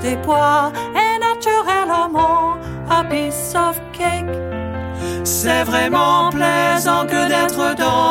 des pois est naturellement a piece of cake. C'est vraiment plaisant que d'être dans